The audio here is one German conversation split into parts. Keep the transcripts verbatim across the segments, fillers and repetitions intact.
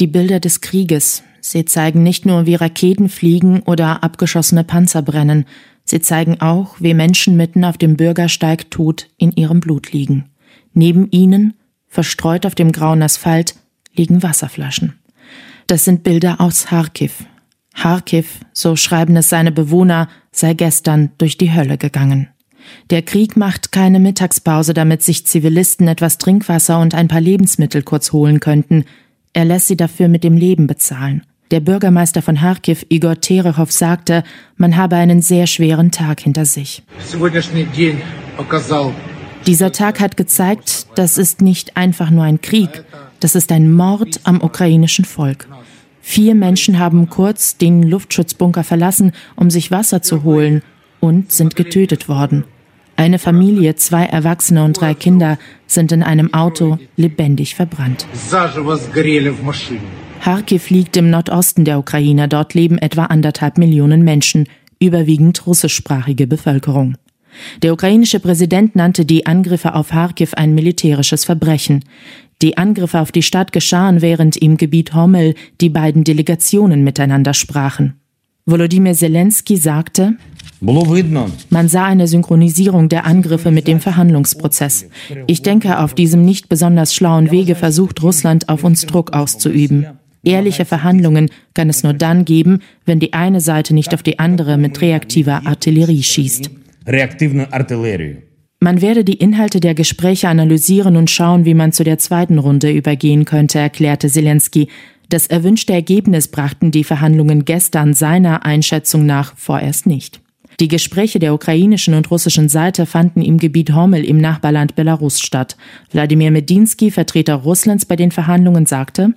Die Bilder des Krieges. Sie zeigen nicht nur, wie Raketen fliegen oder abgeschossene Panzer brennen. Sie zeigen auch, wie Menschen mitten auf dem Bürgersteig tot in ihrem Blut liegen. Neben ihnen, verstreut auf dem grauen Asphalt, liegen Wasserflaschen. Das sind Bilder aus Charkiw. Charkiw, so schreiben es seine Bewohner, sei gestern durch die Hölle gegangen. Der Krieg macht keine Mittagspause, damit sich Zivilisten etwas Trinkwasser und ein paar Lebensmittel kurz holen könnten. Er lässt sie dafür mit dem Leben bezahlen. Der Bürgermeister von Charkiw, Igor Terechow, sagte, man habe einen sehr schweren Tag hinter sich. Dieser Tag hat gezeigt, das ist nicht einfach nur ein Krieg, das ist ein Mord am ukrainischen Volk. Vier Menschen haben kurz den Luftschutzbunker verlassen, um sich Wasser zu holen, und sind getötet worden. Eine Familie, zwei Erwachsene und drei Kinder sind in einem Auto lebendig verbrannt. Charkiw liegt im Nordosten der Ukraine. Dort leben etwa anderthalb Millionen Menschen, überwiegend russischsprachige Bevölkerung. Der ukrainische Präsident nannte die Angriffe auf Charkiw ein militärisches Verbrechen. Die Angriffe auf die Stadt geschahen, während im Gebiet Homel die beiden Delegationen miteinander sprachen. Volodymyr Zelensky sagte, man sah eine Synchronisierung der Angriffe mit dem Verhandlungsprozess. Ich denke, auf diesem nicht besonders schlauen Wege versucht Russland, auf uns Druck auszuüben. Ehrliche Verhandlungen kann es nur dann geben, wenn die eine Seite nicht auf die andere mit reaktiver Artillerie schießt. Man werde die Inhalte der Gespräche analysieren und schauen, wie man zu der zweiten Runde übergehen könnte, erklärte Zelensky. Das erwünschte Ergebnis brachten die Verhandlungen gestern seiner Einschätzung nach vorerst nicht. Die Gespräche der ukrainischen und russischen Seite fanden im Gebiet Homel im Nachbarland Belarus statt. Wladimir Medinsky, Vertreter Russlands bei den Verhandlungen, sagte,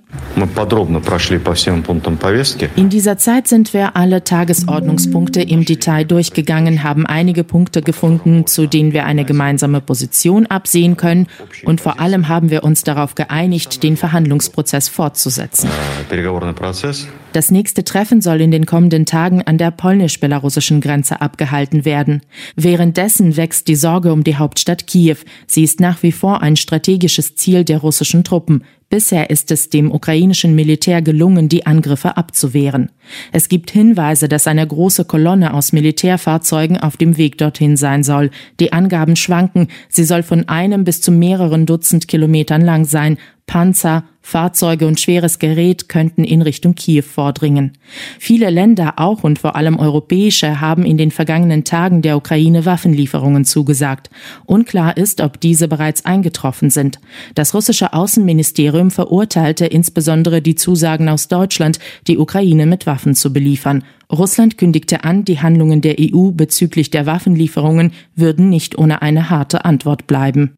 in dieser Zeit sind wir alle Tagesordnungspunkte im Detail durchgegangen, haben einige Punkte gefunden, zu denen wir eine gemeinsame Position absehen können, und vor allem haben wir uns darauf geeinigt, den Verhandlungsprozess fortzusetzen. Das nächste Treffen soll in den kommenden Tagen an der polnisch-belarussischen Grenze abgehalten werden. Währenddessen wächst die Sorge um die Hauptstadt Kiew. Sie ist nach wie vor ein strategisches Ziel der russischen Truppen. Bisher ist es dem ukrainischen Militär gelungen, die Angriffe abzuwehren. Es gibt Hinweise, dass eine große Kolonne aus Militärfahrzeugen auf dem Weg dorthin sein soll. Die Angaben schwanken. Sie soll von einem bis zu mehreren Dutzend Kilometern lang sein. Panzer, Fahrzeuge und schweres Gerät könnten in Richtung Kiew vordringen. Viele Länder, auch und vor allem europäische, haben in den vergangenen Tagen der Ukraine Waffenlieferungen zugesagt. Unklar ist, ob diese bereits eingetroffen sind. Das russische Außenministerium verurteilte insbesondere die Zusagen aus Deutschland, die Ukraine mit Waffen zu beliefern. Russland kündigte an, die Handlungen der E U bezüglich der Waffenlieferungen würden nicht ohne eine harte Antwort bleiben.